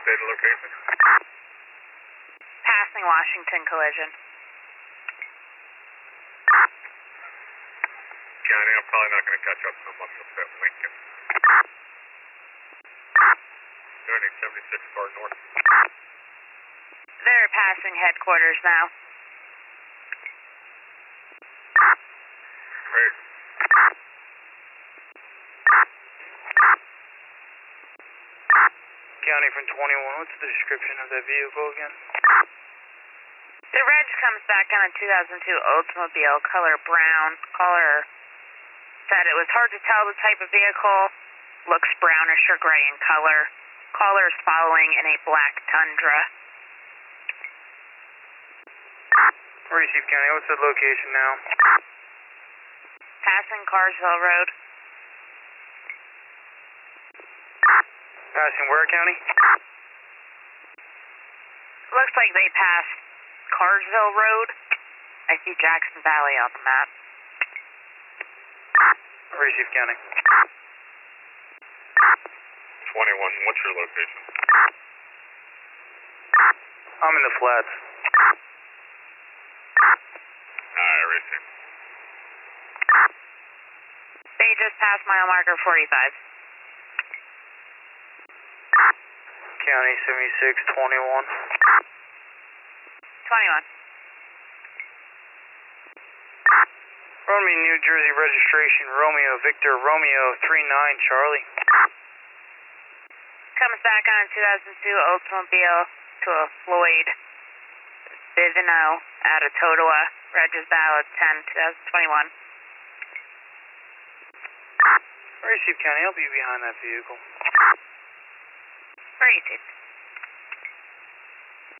Data location. Passing Washington collision. County, I'm probably not going to catch up, so I must have hit Lincoln. Turning 76 far north. They're passing headquarters now. Great. County from 21, what's the description of that vehicle again? The reg comes back on a 2002 Oldsmobile, color brown. Caller said it was hard to tell the type of vehicle. Looks brownish or gray in color. Caller is following in a black Tundra. Receive County, what's the location now? Passing Carsville Road. Passing where, County? Looks like they passed Carsville Road. I see Jackson Valley on the map. Receive County. 21, what's your location? I'm in the flats. Receive. They just passed mile marker 45. County 76, 21. 21. Run me New Jersey registration, Romeo, Victor, Romeo, 39, Charlie. Comes back on a 2002 Oldsmobile to a Floyd Bivino out of Totowa. Reg is valid 10/2021. Receive County, I'll be behind that vehicle. Receive.